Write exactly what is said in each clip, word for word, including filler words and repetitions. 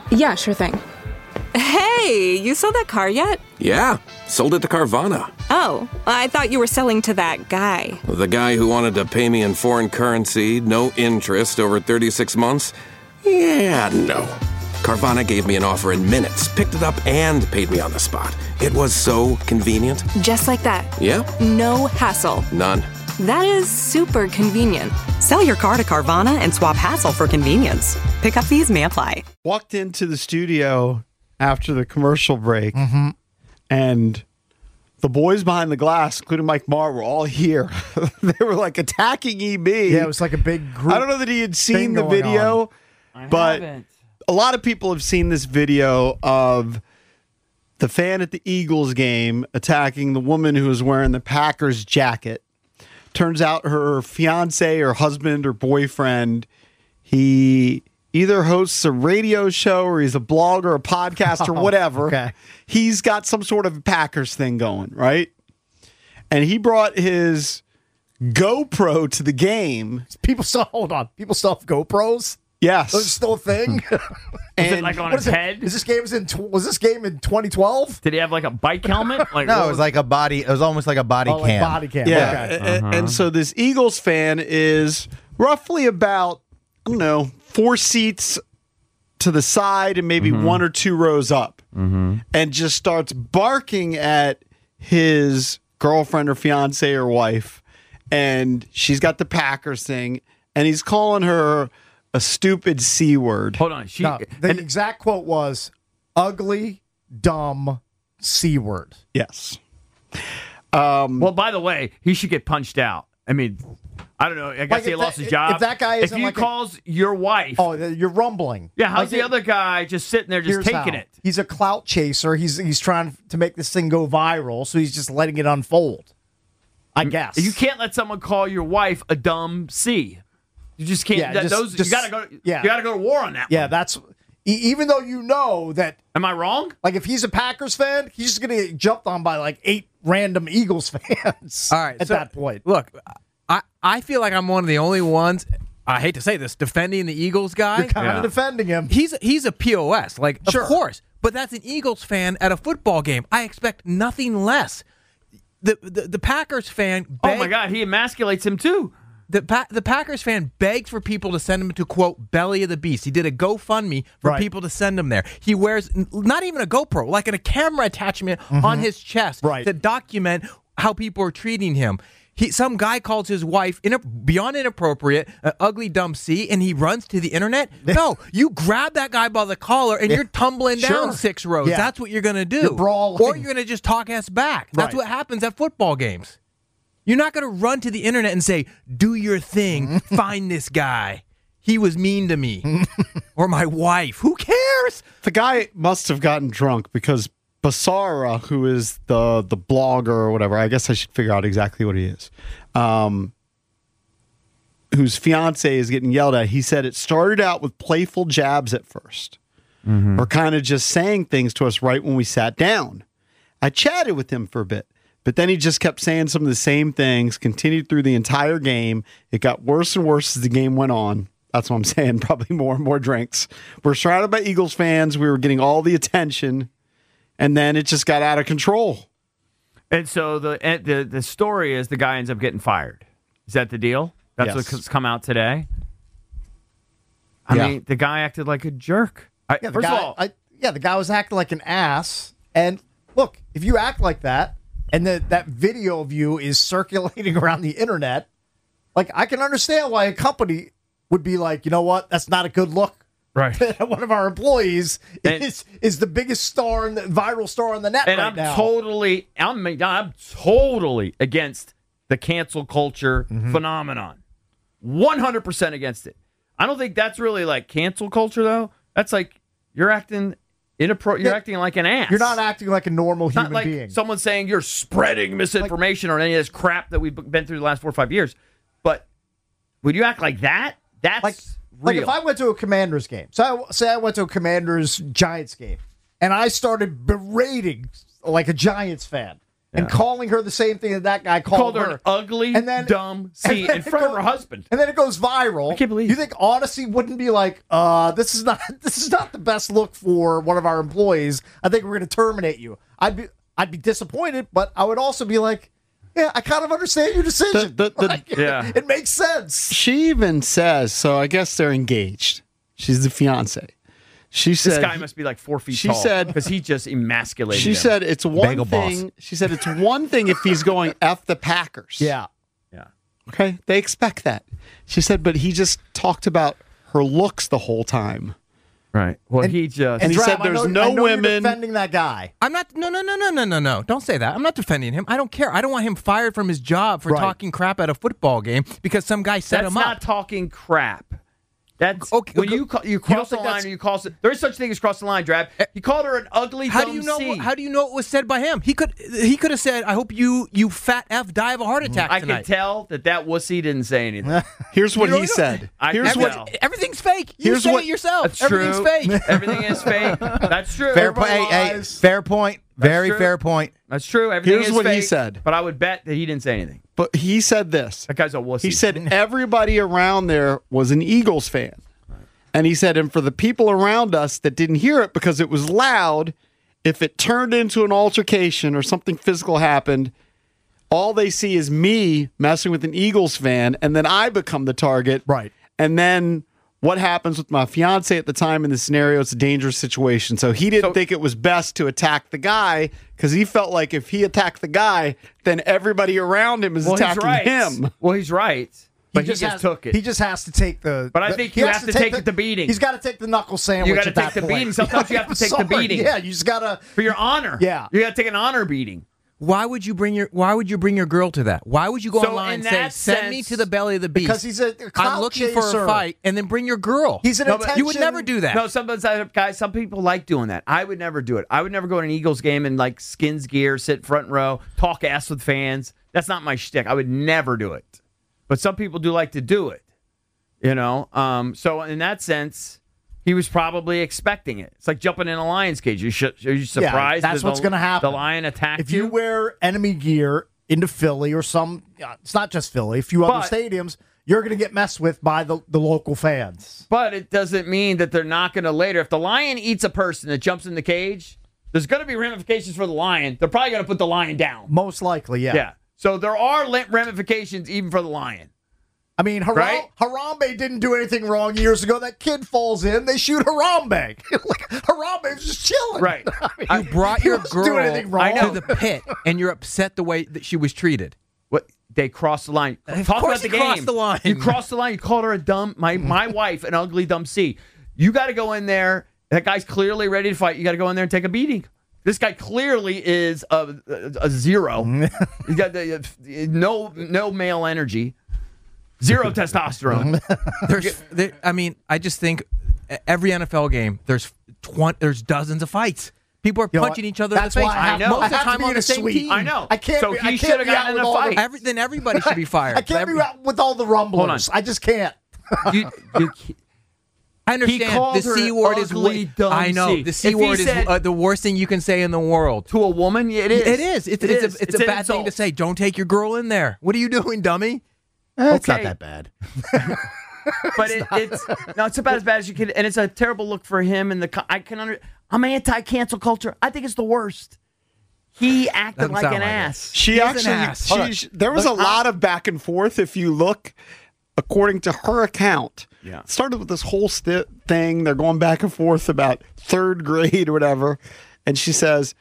Yeah, sure thing. Hey, you sold that car yet? Yeah, sold it to Carvana. Oh, I thought you were selling to that guy. The guy who wanted to pay me in foreign currency, no interest, over thirty-six months? Yeah, no. Carvana gave me an offer in minutes, picked it up, and paid me on the spot. It was so convenient. Just like that. Yep. No hassle. None. That is super convenient. Sell your car to Carvana and swap hassle for convenience. Pickup fees may apply. Walked into the studio after the commercial break, mm-hmm. and the boys behind the glass, including Mike Marr, were all here. They were like attacking E B. Yeah, it was like a big group. I don't know that he had seen the video, but haven't. a lot of people have seen this video of the fan at the Eagles game attacking the woman who was wearing the Packers jacket. Turns out her fiance or husband or boyfriend, he either hosts a radio show or he's a blogger or a podcast or whatever. Okay. He's got some sort of Packers thing going, right? And he brought his GoPro to the game. People still, hold on, people still have GoPros? Yes. Those are still a thing? Was it like on his is head? Is this game was in tw- was this game in twenty twelve? Did he have like a bike helmet? Like, No, what it was like a body. It was almost like a body Oh, like cam. body cam. Yeah. Okay. a- a- And so this Eagles fan is roughly about, I don't know, four seats to the side and maybe one or two rows up, and just starts barking at his girlfriend or fiance or wife. And she's got the Packers thing, and he's calling her a stupid C word. Hold on. She, No, the and- exact quote was ugly, dumb C word. Yes. well, by the way, he should get punched out. I mean, I don't know. I guess Like, he if lost that- his job. if that guy if isn't he like a- calls your wife, Oh, you're rumbling. yeah, how's Like, the it- other guy just sitting there, just Here's taking how. it? He's a clout chaser. He's he's trying to make this thing go viral, so he's just letting it unfold. I guess You can't let someone call your wife a dumb C. You just can't. Yeah, that- just- those just- you gotta go. yeah. You gotta go to war on that. Yeah, one. that's e- even though you know that. Am I wrong? Like if he's a Packers fan, he's just gonna get jumped on by like eight random Eagles fans. All right, at so, that point. Look, I, I feel like I'm one of the only ones, I hate to say this, defending the Eagles guy. You're kind Yeah. of defending him. He's he's a P O S, like Sure. of course, but that's an Eagles fan at a football game. I expect nothing less. The the, the Packers fan. Oh Beg, my God, he emasculates him too. The pa- the Packers fan begs for people to send him to quote belly of the beast. He did a GoFundMe for Right. people to send him there. He wears n- not even a GoPro, like a camera attachment on his chest Right. to document how people are treating him. He, some guy calls his wife in beyond inappropriate, an ugly dumb C, and he runs to the internet. No, you grab that guy by the collar and you're tumbling down Sure. six rows. Yeah. That's what you're going to do. You're brawling. Or you're going to just talk ass back. That's Right. what happens at football games. You're not going to run to the internet and say, do your thing, find this guy. He was mean to me. Or my wife. Who cares? The guy must have gotten drunk because Basara, who is the the blogger or whatever, I guess I should figure out exactly what he is, um, whose fiance is getting yelled at. He said it started out with playful jabs at first, or kind of just saying things to us right when we sat down. I chatted with him for a bit, but then he just kept saying some of the same things, continued through the entire game. It got worse and worse as the game went on. That's what I'm saying, probably more and more drinks. We're surrounded by Eagles fans. We were getting all the attention. And then it just got out of control. And so the and the the story is the guy ends up getting fired. Is that the deal? That's Yes. what's come out today. I Yeah. mean, the guy acted like a jerk. I, Yeah, the first guy, of all, I, yeah, the guy was acting like an ass. And look, if you act like that, and the, that video of you is circulating around the internet, like I can understand why a company would be like, you know what, that's not a good look. right? One of our employees And- is is the biggest star in the viral star on the net And right I'm now. totally, I'm, I'm totally against the cancel culture Mm-hmm. phenomenon. one hundred percent against it. I don't think that's really like cancel culture, though. That's like you're acting inappro- You're Yeah. acting like an ass. You're not acting like a normal It's human not like being. someone saying you're spreading misinformation or any of this crap that we've been through the last four or five years. But would you act like that? That's like, real. like if I went to a Commanders game, so I, say I went to a Commanders Giants game, and I started berating like a Giants fan, and Yeah. calling her the same thing that that guy called, Called her an ugly, and then, dumb C and then in it front of go- her husband. And then it goes viral. I can't believe You it. think Odyssey wouldn't be like, uh, this is not this is not the best look for one of our employees. I think we're going to terminate you. I'd be I'd be disappointed, but I would also be like, yeah, I kind of understand your decision. The- the- the- Like, Yeah. it makes sense. She even says, so I guess they're engaged. She's the fiance. She This said guy must be like four feet she tall. said- because he just emasculated She him. said it's one Bagel boss. thing. She said it's one thing if he's going F the Packers. Yeah. yeah. Okay. They expect that. She said, but he just talked about her looks the whole time. Right. Well, And- he just. And he Drab, said I there's know- no I know you're women- defending that guy. I'm not. No, no, no, no, no, no, no. Don't say that. I'm not defending him. I don't care. I don't want him fired from his job for Right. talking crap at a football game because some guy set That's him not up. talking crap. That's Okay, when okay. you ca- you cross the think line that's- or you call there is such thing as cross the line, Drab. He called her an ugly How dumb do you know? C. How do you know it was said by him? He could. He could have said, "I hope you, you fat f, die of a heart attack I tonight." could tell that that wussy didn't say anything. Here's what You don't he know. said. I Here's can what tell. Everything's fake. You Here's say what- it yourself. That's Everything's true. fake. Everything is fake. That's true. Fair point. Hey, hey, lies. fair point. Very true. fair point. That's true. Everything Here's is what he fake, said. But I would bet that he didn't say anything. But he said this. That guy's a wussy. He said everybody around there was an Eagles fan. And he said, and for the people around us that didn't hear it because it was loud, if it turned into an altercation or something physical happened, all they see is me messing with an Eagles fan, and then I become the target. Right. And then what happens with my fiance at the time in the scenario, it's a dangerous situation. So he didn't So- think it was best to attack the guy because he felt like if he attacked the guy, then everybody around him is well, he's attacking right. him. Well, he's right. But he just, has, took it. He just has to take the. But I the- think he you has have to take the beating. He's got to take the knuckle sandwich. You gotta at that take the point. beating. Sometimes you have to I'm take the sorry. beating. Yeah, you just gotta. for your honor. Yeah. You got to take an honor beating. Why would you bring your Why would you bring your girl to that? Why would you go So online in and say, that "Send me sense- to the belly of the beast"? Because he's a clout I'm looking for chaser. a fight, and then bring your girl. He's an No, but attention. you would never do that. No, sometimes I, guys, some people like doing that. I would never do it. I would never go to an Eagles game in like skins gear, sit front row, talk ass with fans. That's not my shtick. I would never do it. But some people do like to do it. You know? Um, so in that sense, he was probably expecting it. It's like jumping in a lion's cage. You should, are you surprised that's that what's the, gonna happen. the lion attacked If you wear enemy gear into Philly or some, uh, it's not just Philly, a few other But- stadiums, you're going to get messed with by the, the local fans. But it doesn't mean that they're not going to later. If the lion eats a person that jumps in the cage, there's going to be ramifications for the lion. They're probably going to put the lion down. Most likely, yeah. Yeah. So there are li- ramifications even for the lion. I mean, Haram- Right? Harambe didn't do anything wrong years ago. That kid falls in, they shoot Harambe. like, Harambe's just chilling. Right. I mean, You brought he your wasn't girl doing anything wrong. I know. to the pit, and you're upset the way that she was treated. What they crossed the line. Of Talk course about the he game. crossed the line. You crossed the line. You called her a dumb my my wife an ugly dumb C. You got to go in there. That guy's clearly ready to fight. You got to go in there and take a beating. This guy clearly is a, a, a zero. He's got the, uh, no no male energy, zero testosterone. There's, there, I mean, I just think every N F L game there's twenty, there's dozens of fights. People are You know punching what? each other That's in the why face. I have- know. Most I of the have to time be on in the a same suite. team. I know. I can't So be- he I can't should have be out gotten in with a all the- fight. Every, then everybody should be fired. I can't Every- be out with all the rumblers. I just can't. You- you- I understand called the her C word is ugly, way, dumb I know C. the If C he word is said- uh, the worst thing you can say in the world. to a woman, it is. It is. It's, It it's is. a, it's an a bad thing to insult. say. Don't take your girl in there. What are you doing, dummy? It's not Okay. that bad. But it, it's no, it's about as bad as you can, and it's a terrible look for him. And the co- I can under. I'm anti-cancel culture. I think it's the worst. He acted Doesn't like sound an like it. ass. She He is an actually, ass. she- Hold on. she- there was a lot of back and forth. If you look, according to her account, Yeah. it started with this whole sti- thing. They're going back and forth about third grade or whatever, and she says,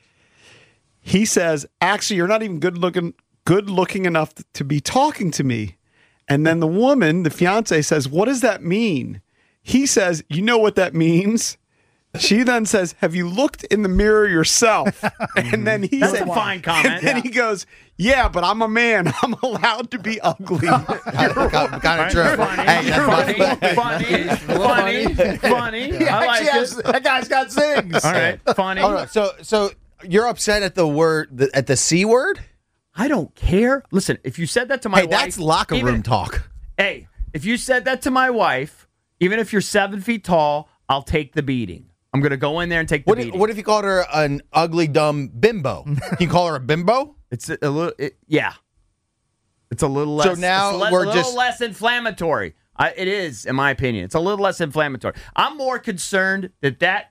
he says, actually, you're not even good looking, good looking enough to be talking to me. And then the woman, the fiance, says, what does that mean? He says, you know what that means? She then says, have you looked in the mirror yourself? And then he That's said, a fine comment. and then he goes, yeah, but I'm a man. I'm allowed to be ugly. kind of true. Funny, Hey, that's funny, funny, funny, funny. He I like actually has- it. that guy's got zings. All right, funny. Hold on. So, so you're upset at the word, the, at the C word? I don't care. Listen, if you said that to my Hey, wife, that's locker even- room talk. Hey, if you said that to my wife, even if you're seven feet tall, I'll take the beating. I'm going to go in there and take the What if, beating. what if you called her an ugly, dumb bimbo? Can you call her a bimbo? It's a, a little, it, yeah. It's a little less. So now it's a, le- we're a little just- less inflammatory. I, it is, in my opinion. It's a little less inflammatory. I'm more concerned that that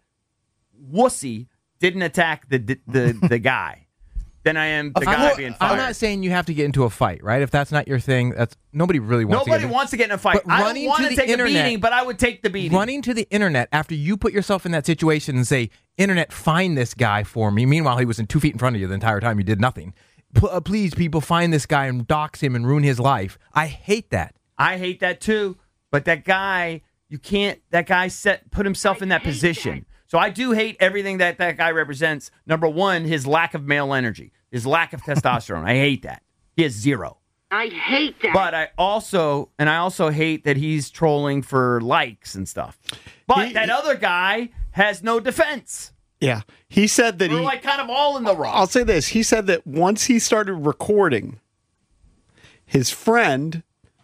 wussy didn't attack the the the, the guy than I am the I'm guy not- being fired. I'm not saying you have to get into a fight, right? If that's not your thing, that's nobody really wants. Nobody to get wants to get in a fight. But I don't running want to to the take internet- a beating, but I would take the beating. running to the internet after you put yourself in that situation and say, "Internet, find this guy for me." Meanwhile, he was in two feet in front of you the entire time. You did nothing. P- uh, please, people, find this guy and dox him and ruin his life. I hate that. I hate that too. But that guy, you can't. That guy set put himself in that position. So I do hate everything that that guy represents. Number one, his lack of male energy, his lack of testosterone. I hate that. He has zero. I hate that. But I also, and I also hate that he's trolling for likes and stuff. But He- that other guy has no defense. Yeah. He said that We're he. like kind of all in the wrong. I'll say this. He said that once he started recording, his friend,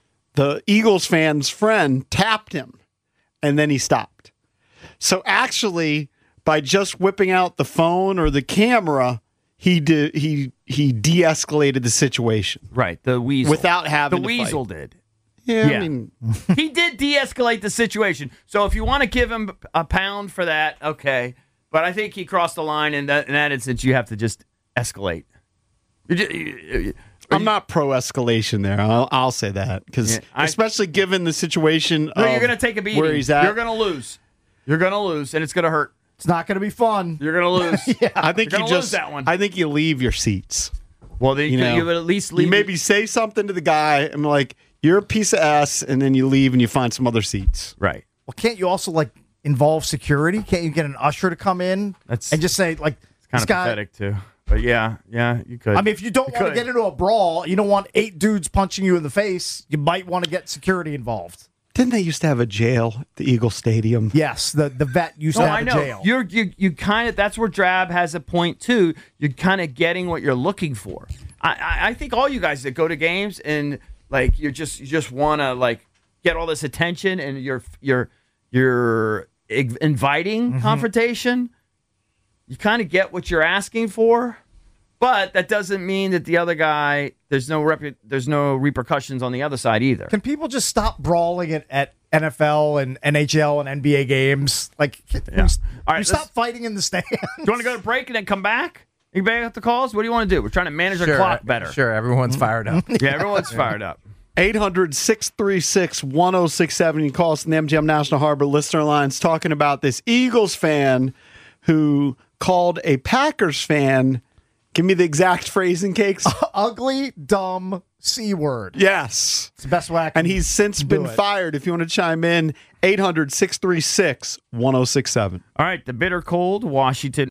the Eagles fan's friend, tapped him, and then he stopped. So actually, by just whipping out the phone or the camera, he did he he de-escalated the situation Right, the weasel. without having the to fight. weasel did. Yeah, Yeah. I mean, He did de-escalate the situation. So if you want to give him a pound for that, okay. But I think he crossed the line in that in that instance. You have to just escalate. You ju- you- I'm not pro escalation there. I'll, I'll say that because Yeah, I- especially given the situation. No, of you're going to take a beating. where he's at. You're going to lose. You're going to lose, and it's going to hurt. It's not going to be fun. You're going to lose. yeah. I think You're you gonna lose just. that one. I think you leave your seats. Well, then you, You could- know, you would at least leave. You maybe say something to the guy and be like, "You're a piece of ass," and then you leave and you find some other seats. right. Well, can't you also like involve security? Can't you get an usher to come in That's- and just say like Kind this of guy? pathetic too. But yeah, yeah, you could. I mean, if you don't You want to could. get into a brawl, you don't want eight dudes punching you in the face. You might want to get security involved. Didn't they used to have a jail at the Eagle Stadium? Yes, the the vet used No, to have I a know. jail. You're you you kind of that's where Drab has a point too. You're kind of getting what you're looking for. I, I I think all you guys that go to games and like you just you just want to like get all this attention and you're you're you're ig- inviting Mm-hmm. confrontation. You kind of get what you're asking for, but that doesn't mean that the other guy there's no repu- there's no repercussions on the other side either. Can people just stop brawling at, at N F L and N H L and N B A games? Like, can Yeah. we, All right, we stop let's- fighting in the stands? Do you want to go to break and then come back? You back up the calls? What do you want to do? We're trying to manage our clock better. Sure, everyone's fired up. Yeah, everyone's fired up. eight hundred, six three six, one oh six seven. You can call us in the M G M National Harbor listener lines talking about this Eagles fan who called a Packers fan. Give me the exact phrasing, Cakes. Ugly, dumb C word. Yes. It's the best way I can And he's since do been it. fired. If you want to chime in, eight hundred, six three six, one oh six seven. All right, the bitter cold, Washington